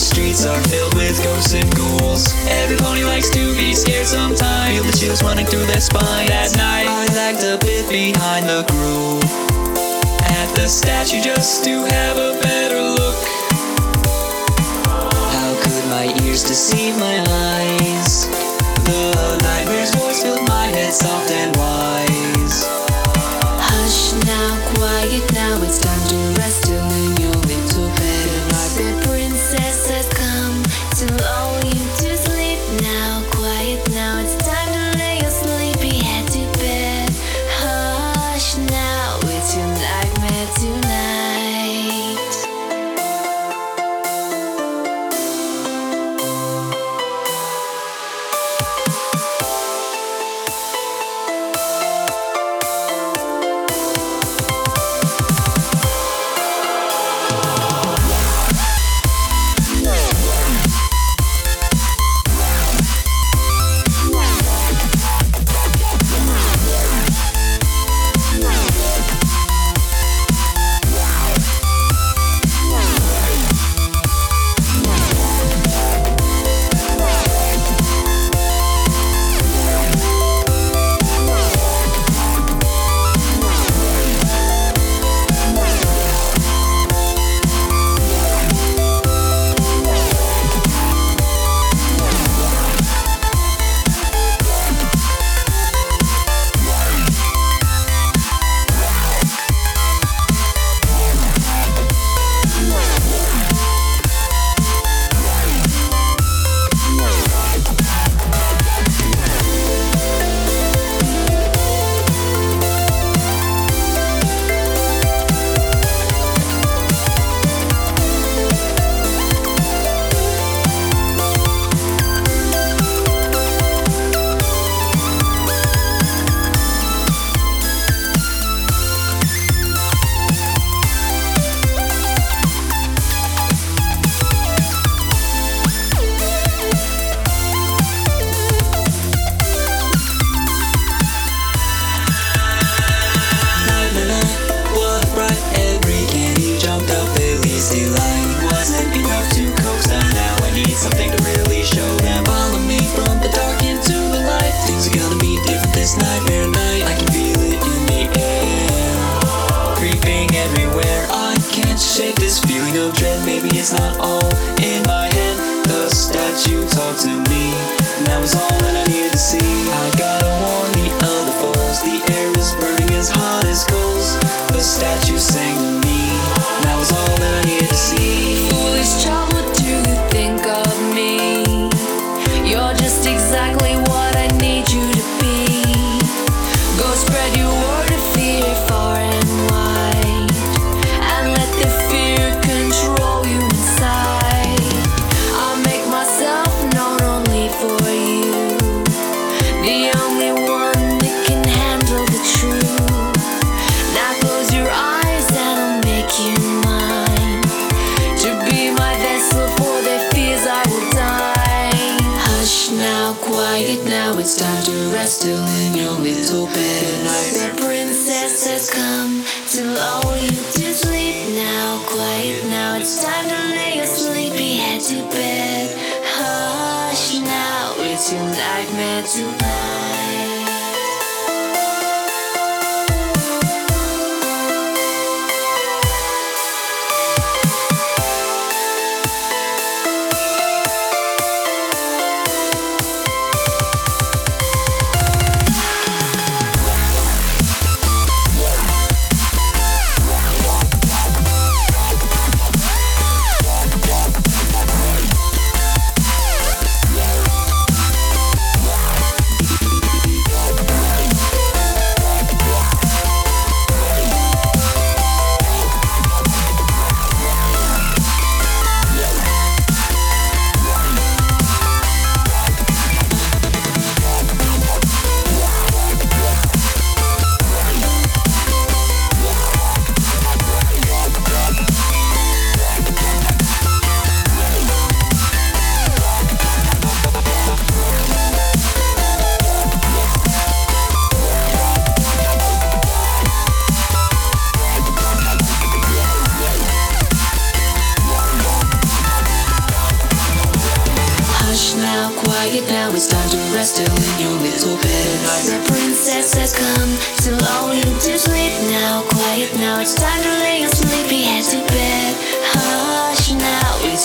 streets are filled with ghosts and ghouls. Every pony likes to be scared sometimes. Feel the chills running through their spine. At night, I lagged a bit behind the groove at the statue just to have a better look. How could my ears deceive my eyes? The nightmare's voice filled my head soft and wise. Hush now, quiet now, it's time to rest till in your little bed. The princess has come to lull you to sleep now. Quiet now, it's time to lay your sleepy head to bed. Hush now, it's your nightmare tonight. Something to really show them. Follow me from the dark into the light. Things are gonna be different this nightmare night. I can feel it in the air, creeping everywhere. I can't shake this feeling of dread. Maybe it's not all in my head. The statue talked to me, and that was all that I needed to see. I gotta warn the other foes, the air is burning as hot as coals. The statue sang to me, and that was all that I needed to see. Foolish child, what do you think of me? You're just exactly what I need you to be. Go spread your word of fear far and wide, and let the fear control you inside. I'll make myself known only for you, the only one that can handle the truth. Now close your eyes and I'll make you mine, to be my vessel for their fears I will die. Hush now, quiet now, it's time to rest till in your little bed. The princess has come to lull you to sleep now. Quiet now, it's time to lay your sleepy head to bed. Hush now, it's your nightmare tonight. Quiet now, it's time to rest still in your little bed. The princess has come to lull you to sleep now. Quiet now, it's time to lay your sleepy head to bed. Hush now, it's